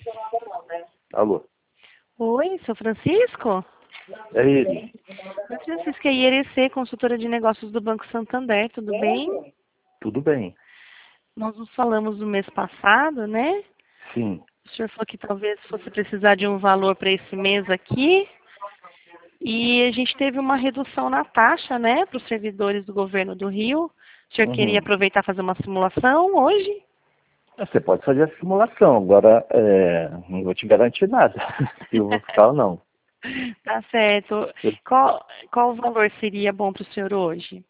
Alô? Oi, sou Francisco? É ele? Oi, Francisco, é IRC, consultora de negócios do Banco Santander, tudo bem? Tudo bem? Nós nos falamos no mês passado, né? Sim. O senhor falou que talvez fosse precisar de um valor para esse mês aqui. E a gente teve uma redução na taxa, né, para os servidores do governo do Rio. O senhor queria Uhum. aproveitar e fazer uma simulação hoje? Você pode fazer a simulação, agora não vou te garantir nada, se eu vou ficar ou não. Tá certo. Qual o valor seria bom para o senhor hoje?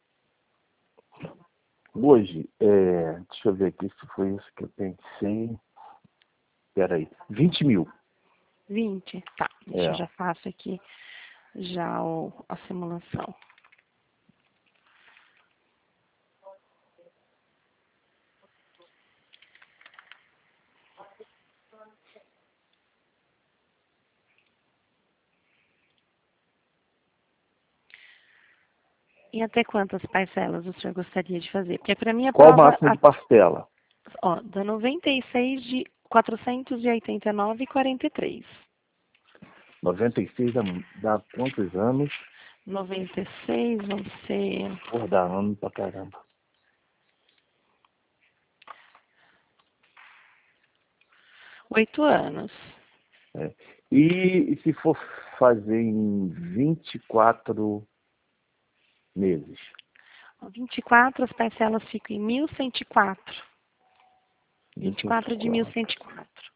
Hoje, deixa eu ver aqui se foi isso que eu pensei. Peraí, 20 mil. 20? Tá, deixa eu É. já faço aqui já a simulação. E até quantas parcelas o senhor gostaria de fazer? Porque para mim a Qual o prova, máximo de parcela? dá 96 de 489,43. 96 dá quantos anos? 96 vão ser Pô, dá ano pra caramba. 8 anos. É. E se for fazer em 24 meses? 24, as parcelas ficam em 1.104. 24 de 1.104. 1.104.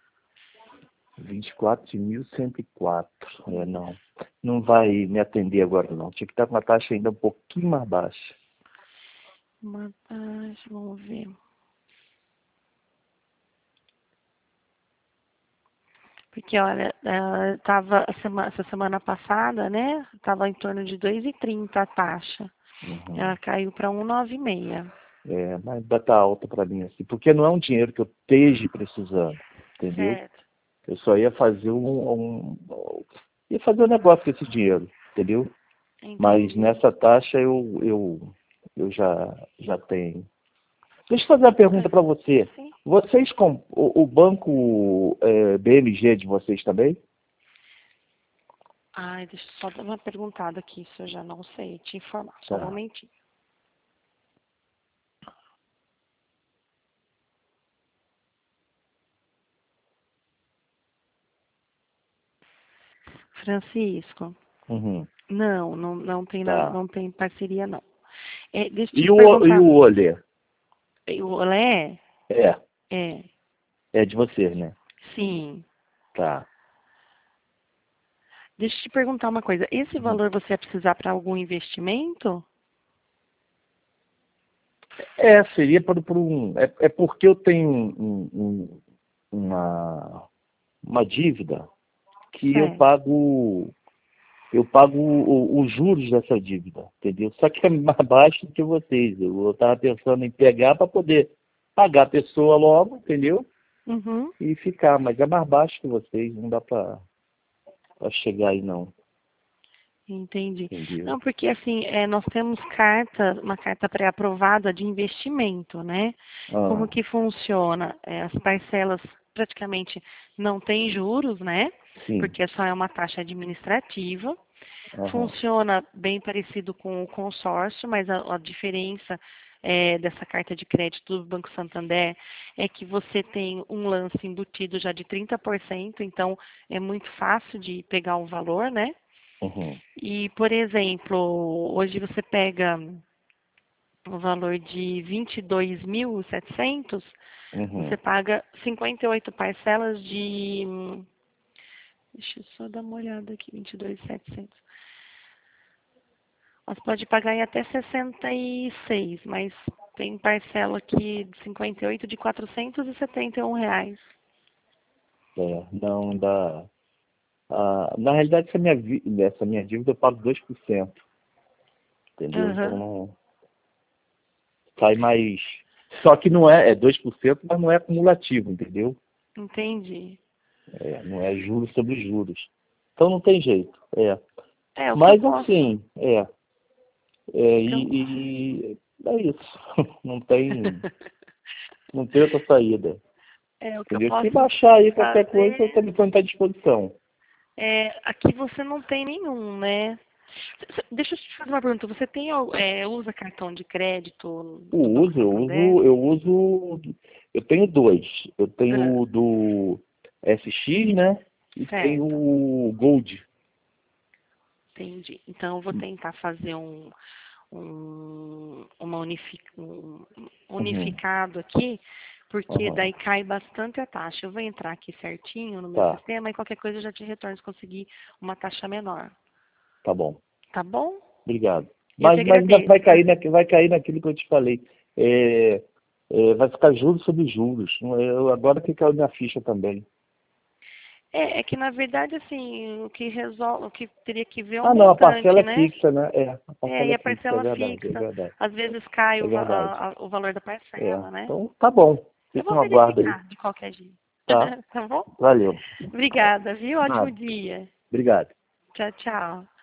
24 de 1.104. Não. Não vai me atender agora, não. Tinha que estar com uma taxa ainda um pouquinho mais baixa. Uma taxa, vamos ver. Porque, olha, tava essa semana passada, né? Estava em torno de 2,30 a taxa. Uhum. Ela caiu para 1,96. Mas ainda tá alta para mim, assim. Porque não é um dinheiro que eu esteja precisando, entendeu? Certo. Eu só ia fazer ia fazer um negócio com esse dinheiro, entendeu? Mas Entendi. nessa taxa eu já tenho. Deixa eu fazer uma pergunta para você. Sim. Vocês, o banco BMG de vocês também? Ai, deixa eu só dar uma perguntada aqui, isso eu já não sei te informar. Só um Tá. momentinho. Francisco, Uhum. não tem, Tá. não tem parceria, não. Deixa eu E te o perguntar. Olê? O Olé? É, É, é de vocês, né? sim. Tá. Deixa eu te perguntar uma coisa. Esse Uhum. valor você vai precisar para algum investimento? Seria por um. É porque eu tenho uma dívida que Certo. eu pago os juros dessa dívida, entendeu? Só que é mais baixo do que vocês. Eu estava pensando em pegar para poder pagar a pessoa logo, entendeu? Uhum. E ficar, mas é mais baixo que vocês, não dá para chegar aí não, Entendi. entendeu? Não, porque assim, nós temos uma carta pré-aprovada de investimento, né? Como Ah, que funciona? As parcelas praticamente não têm juros, né? sim. Porque só é uma taxa administrativa. Aham. Funciona bem parecido com o consórcio, mas a diferença dessa carta de crédito do Banco Santander é que você tem um lance embutido já de 30%, então é muito fácil de pegar o valor, né? Uhum. E, por exemplo, hoje você pega o valor de 22.700, você Uhum. paga 58 parcelas de. Deixa eu só dar uma olhada aqui, 22.700. Você pode pagar em até 66, mas tem parcela aqui de 58 de R$ 471. Não dá. Na realidade, essa minha dívida eu pago 2%, entendeu? Então Aham, não sai mais. Só que não é 2%, mas não é acumulativo, entendeu? entendi. Não é juros sobre juros. Então não tem jeito. O que eu Mas posso. assim, Eu, e é isso. Não tem outra saída. O que eu Entendeu? Se posso baixar aí qualquer coisa, fazer, o telefone está à disposição. aqui você não tem nenhum, né? Deixa eu te fazer uma pergunta. Você usa cartão de crédito do Banco Santander? Eu tenho dois. Eu tenho Ah, o do SX, né? E tenho certo, o Gold. entendi. Então eu vou tentar fazer um Uhum. unificado aqui, porque Aham. daí cai bastante a taxa. Eu vou entrar aqui certinho no meu Tá, sistema e qualquer coisa eu já te retorno se conseguir uma taxa menor. tá bom. Tá bom? Obrigado. Eu que Mas ainda agradeço. vai cair naquilo que eu te falei. Vai ficar juros sobre juros. Agora que caiu minha ficha também. É que na verdade, assim, o que teria que ver é o Ah, não, a parcela montante, é né? fixa, né? A parcela E é a fixa, é parcela verdade, é fixa. verdade. Às vezes cai É verdade. o valor da parcela, né? Então, tá bom. Eu Fica vou no aguardo aí. verificar de qualquer jeito. Tá? Tá bom? Valeu. Obrigada, viu? Ótimo Nada. dia. Obrigado. Tchau, tchau.